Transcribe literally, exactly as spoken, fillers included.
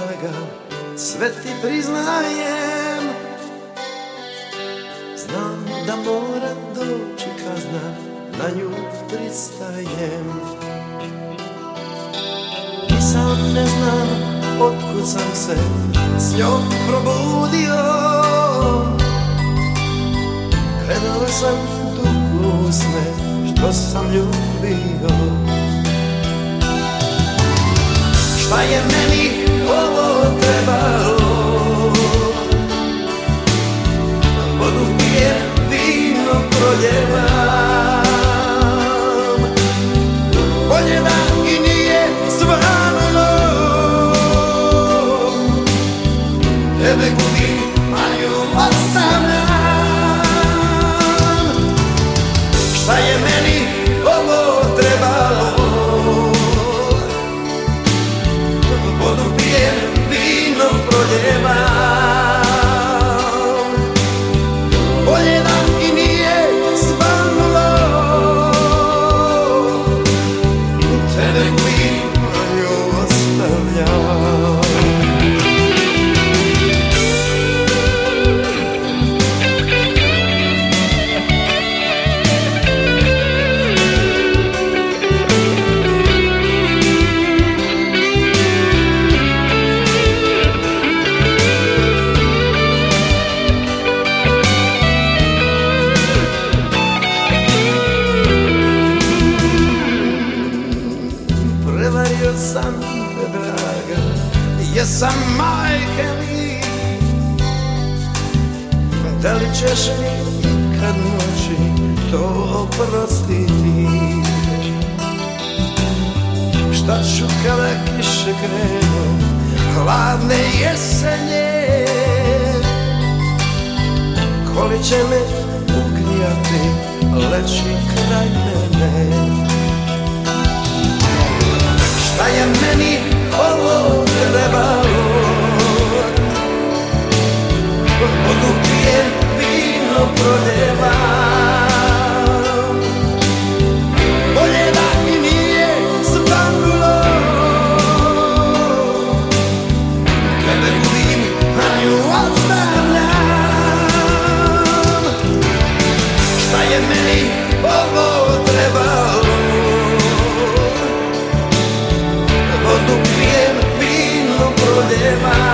draga, sve ti priznajem. Znam da mora doći kazna, na nju pristajem. Nisam, ne znam otkud sam se s njom probudio. Gledao sam dugo u sne što sam ljubio. Šta je meni ovo trebalo? Vodu pijem, vino proljevam. Bolje da i nije svanulo. Tebe gubim, a nju ostavljam. Šta je meni ovo trebalo? Vodu pijem, vino proljevam. Bolje da i nije svanulo. Tebe gubim, a nju ostavljam. Prevario sam te, draga, jesam, majke mi. Da li ćeš mi kad noći to oprostiti? Šta ću kada kiše krenu, hladne jesenje? Koli će me ugrijati, leći kraj mene? Šta je meni ovo trebalo? Vodu pijem, vino proljevam. Bolje da i nije svanulo. Tebe gubim, a nju ostavljam. Šta je meni ovo trebalo? Vodu pijem, vino proljevam.